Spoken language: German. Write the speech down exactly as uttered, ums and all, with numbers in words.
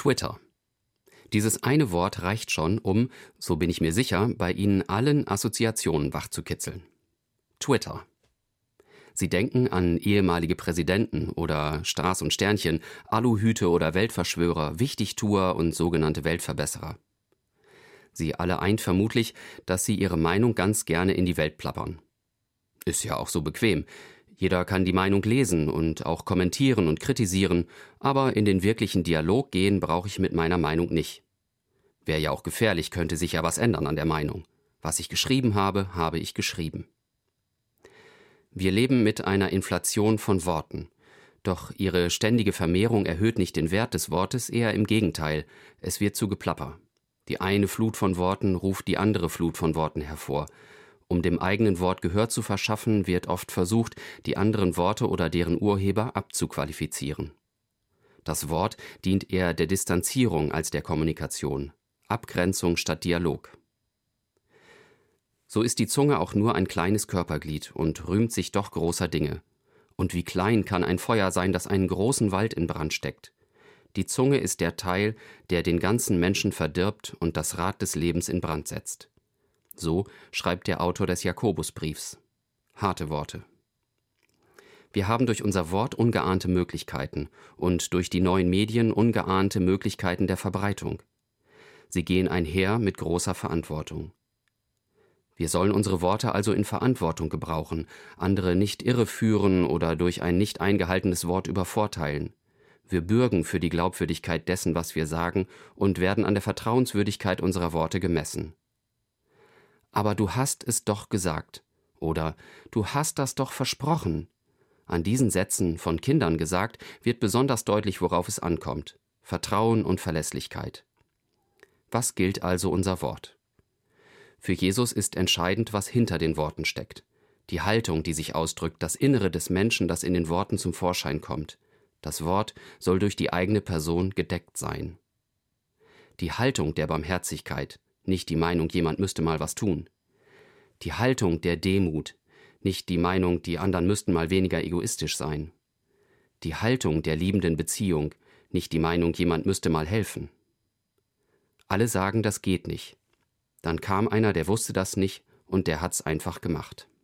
Twitter. Dieses eine Wort reicht schon, um, so bin ich mir sicher, bei Ihnen allen Assoziationen wachzukitzeln. Twitter. Sie denken an ehemalige Präsidenten oder Stars und Sternchen, Aluhüte oder Weltverschwörer, Wichtigtuer und sogenannte Weltverbesserer. Sie alle eint vermutlich, dass sie ihre Meinung ganz gerne in die Welt plappern. Ist ja auch so bequem. Jeder kann die Meinung lesen und auch kommentieren und kritisieren, aber in den wirklichen Dialog gehen brauche ich mit meiner Meinung nicht. Wäre ja auch gefährlich, könnte sich ja was ändern an der Meinung. Was ich geschrieben habe, habe ich geschrieben. Wir leben mit einer Inflation von Worten. Doch ihre ständige Vermehrung erhöht nicht den Wert des Wortes, eher im Gegenteil. Es wird zu Geplapper. Die eine Flut von Worten ruft die andere Flut von Worten hervor. Um dem eigenen Wort Gehör zu verschaffen, wird oft versucht, die anderen Worte oder deren Urheber abzuqualifizieren. Das Wort dient eher der Distanzierung als der Kommunikation. Abgrenzung statt Dialog. So ist die Zunge auch nur ein kleines Körperglied und rühmt sich doch großer Dinge. Und wie klein kann ein Feuer sein, das einen großen Wald in Brand steckt? Die Zunge ist der Teil, der den ganzen Menschen verdirbt und das Rad des Lebens in Brand setzt. So schreibt der Autor des Jakobusbriefs. Harte Worte. Wir haben durch unser Wort ungeahnte Möglichkeiten und durch die neuen Medien ungeahnte Möglichkeiten der Verbreitung. Sie gehen einher mit großer Verantwortung. Wir sollen unsere Worte also in Verantwortung gebrauchen, andere nicht irreführen oder durch ein nicht eingehaltenes Wort übervorteilen. Wir bürgen für die Glaubwürdigkeit dessen, was wir sagen, und werden an der Vertrauenswürdigkeit unserer Worte gemessen. Aber du hast es doch gesagt oder du hast das doch versprochen. An diesen Sätzen, von Kindern gesagt, wird besonders deutlich, worauf es ankommt. Vertrauen und Verlässlichkeit. Was gilt also unser Wort? Für Jesus ist entscheidend, was hinter den Worten steckt. Die Haltung, die sich ausdrückt, das Innere des Menschen, das in den Worten zum Vorschein kommt. Das Wort soll durch die eigene Person gedeckt sein. Die Haltung der Barmherzigkeit, nicht die Meinung, jemand müsste mal was tun. Die Haltung der Demut, nicht die Meinung, die anderen müssten mal weniger egoistisch sein. Die Haltung der liebenden Beziehung, nicht die Meinung, jemand müsste mal helfen. Alle sagen, das geht nicht. Dann kam einer, der wusste das nicht und der hat's einfach gemacht.